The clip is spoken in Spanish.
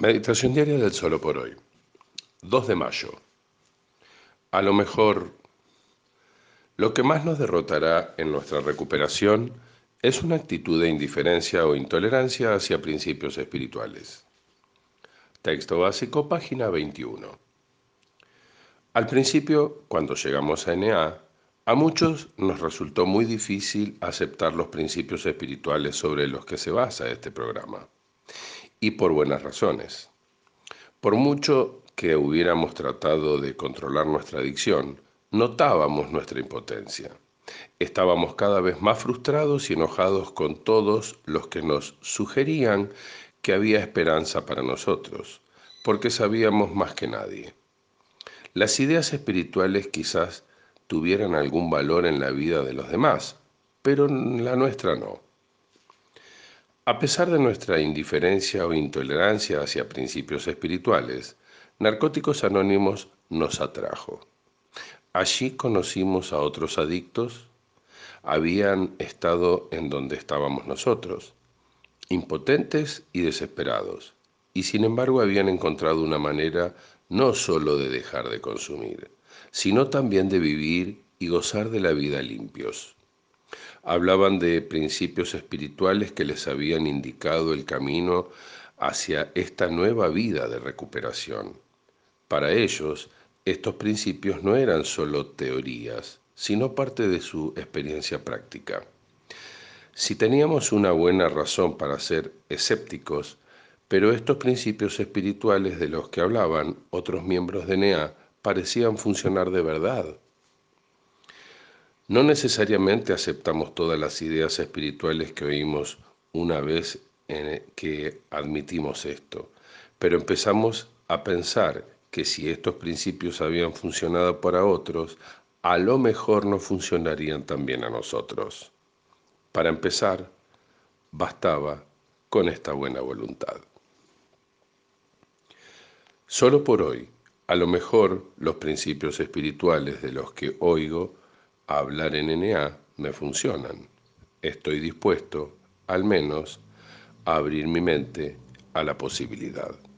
Meditación diaria del Solo por hoy. 2 de mayo. A lo mejor, lo que más nos derrotará en nuestra recuperación es una actitud de indiferencia o intolerancia hacia principios espirituales. Texto básico, página 21. Al principio, cuando llegamos a a muchos nos resultó muy difícil aceptar los principios espirituales sobre los que se basa este programa. Y por buenas razones. Por mucho que hubiéramos tratado de controlar nuestra adicción, notábamos nuestra impotencia. Estábamos cada vez más frustrados y enojados con todos los que nos sugerían que había esperanza para nosotros, porque sabíamos más que nadie. Las ideas espirituales quizás tuvieran algún valor en la vida de los demás, pero la nuestra no. A pesar de nuestra indiferencia o intolerancia hacia principios espirituales, Narcóticos Anónimos nos atrajo. Allí conocimos a otros adictos, habían estado en donde estábamos nosotros, impotentes y desesperados, y sin embargo habían encontrado una manera no solo de dejar de consumir, sino también de vivir y gozar de la vida limpios. Hablaban de principios espirituales que les habían indicado el camino hacia esta nueva vida de recuperación. Para ellos, estos principios no eran solo teorías, sino parte de su experiencia práctica. Si teníamos una buena razón para ser escépticos, pero estos principios espirituales de los que hablaban otros miembros de NEA parecían funcionar de verdad. No necesariamente aceptamos todas las ideas espirituales que oímos una vez en que admitimos esto, pero empezamos a pensar que si estos principios habían funcionado para otros, a lo mejor no funcionarían también a nosotros. Para empezar, bastaba con esta buena voluntad. Solo por hoy, a lo mejor los principios espirituales de los que oigo hablar en NA me funcionan. Estoy dispuesto, al menos, a abrir mi mente a la posibilidad.